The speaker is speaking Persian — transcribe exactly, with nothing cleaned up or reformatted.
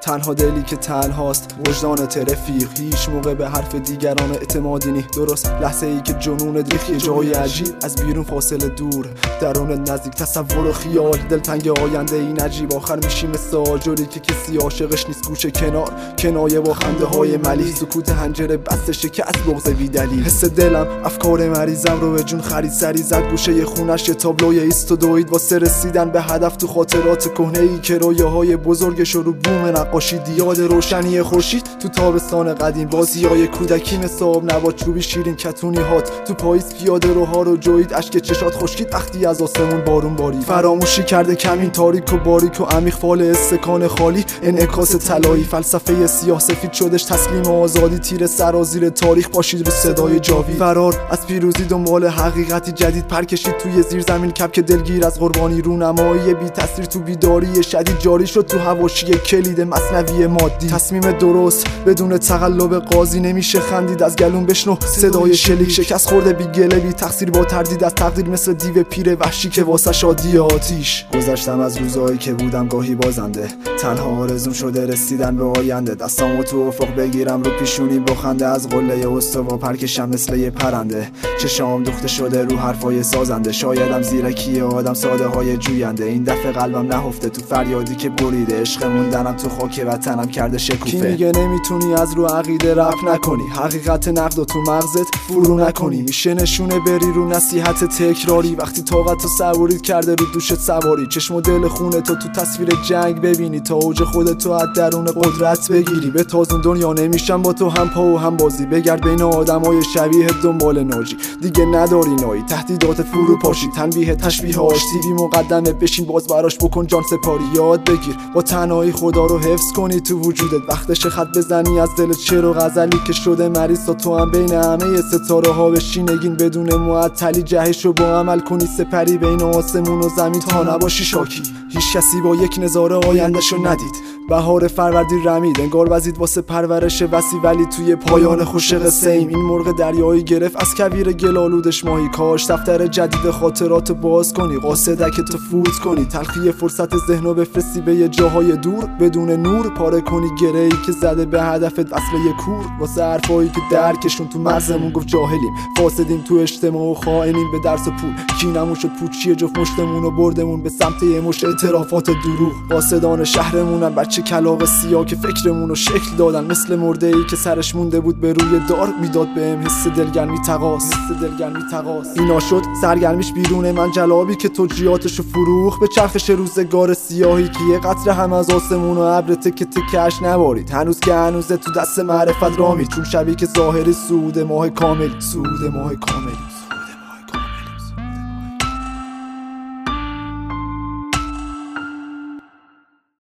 تنها دلی که تنهاست وجدانت رفیق. هیچ موقع به حرف دیگران اعتمادی نی. درست لحظه ای که جنونت ریخت یه جای عجیب، از بیرون فاصله دور، درونت نزدیک، تصور و خیال، دلتنگ آینده ای نجیب. آخر میشی مثل آجری که کسی عاشقش نیست، گوشه کنار کنایه با خنده های ملیح. سکوت حنجره بسته شکست بغض بی دلیل. حس دلم افکار مریضم رو به جون خرید، سری زد گوشه خونش یه تابلوی ایست و دوید واسه رسیدن به هدف تو خاطرات کهنه ای که رویاهای بزرگش رو بوم نقاشی. یاد روشنی خورشید تو تابستان قدیم، بازیای کودکی مثل آب نبات چوبی، شیرین کتونی هات تو پاییز، پیاده روها رو جوید، اشک چشات خشکید وقتی از آسمون بارون باری. فراموشی کرده کمین تاریک و باریک و عمیق، فال استکان خالی، انعکاس طلایی، فلسفه سیاه سفید شدش تسلیم آزادی. تیر سرازیر تاریخ باشید رو صدای جاوید. فرار از پیروزی دنبال حقیقتی جدید، پر کشید توی زیر زمین کپک دلگیر از قربانی. رونمایی بی تصویر تو بیداری شدید جاری شد تو حواشی کلید مصنوی مادی. تصمیم درست بدون تقلب قاضی، نمیشه خندید از گلون بشنو صدای شلیک. شکست خورده بی گله بی تقصیر با تردید از تقدیر، مثل دیو پیر وحشی که واسه شادی آتیش. گذشتم از روزایی که بودم گاهی بازنده، تنها آرزوم شده رسیدن به آینده. دستامو تو افق بگیرم رو پیشونی با خنده، از قله استوا پرکشم مثل یه پرنده. چشام دوخته شده رو حرفای سازنده، شایدم زیرکی آدم ساده های جوینده. این دفعه قلبم نهفته تو فریادی که بریده، عشق موندنم تو خاک وطنم کرده شکوفه. کی میگه نمیتونی از رو عقیده رپ نکنی، حقیقت نقد و تو مغزت فرو نکنی. میشه نشونه بری رو نصیحت تکراری، وقتی طاقت و صبوریت کرده رو دوشت سواری. چشم و دل خونه تو تو تصویر جنگ ببینی، تا اوج خودتو از درون قدرت بگیری. به تازون دنیا نمیشم با تو هم پا و هم بازی، بگرد بین آدمای شبیه دنبال ناجی. دیگه نداری نایی، تهدیدات فرو پاشی، تنبیه تشبیهاش تیوی مقدمه، بشین باز براش بکن جان سپاری. یاد بگیر با تنهایی خدا رو حفظ کنی تو وجودت، وقتش خط بزنی از دلت شعر و غزلی که شده مریض. تا تو هم بین همه ستاره ها بشی نگین، بدون معطلی جهش رو با عمل کنی، سپری بین آسمون و زمین تا نباشی شاکی. هیچ کسی با یک نظاره آیندهشو ندید، بهار فروردین رمید، انگار وزید واسه پرورش وسی، ولی توی پایان خوش قصه ایم. این مرغ دریایی گرفت از کویر گلالودش ماهی، کاش دفتر جدید خاطرات باز کنی، قاصدک تو فوت کنی، تلخی فرصت ذهنو بفرستی به یه جاهای دور. بدون نور پاره کنی گره‌ای که زده به هدفت اصل یه کور، واسه حرفایی که درکشون تو مغزمون گفت جاهلیم، فاسدیم تو اجتماع و خائنیم به درس و پول. کینمون شد پوچی جفت مشتمون و بردمون به سمت یه مش اعترافات دروغ. قاصدان شهرمونن بچه کلاغ سیاه که فکرمون رو شکل دادن، مثل مرده ای که سرش مونده بود به روی دار، میداد بهم حس دلگرمی تقاس، حس دلگرمی تقاس. اینا شد سرگرمیش بیرون من، جلابی که توجیهاتشو فروخ به چرخش روزگار سیاهی، که یه قطره هم از آسمون و ابر تکه تکه‌اش نبارید. هنوز که هنوزه تو دست معرفت رامید، چون شبی که ظاهری سود ماه کامل، سود ماه کامل.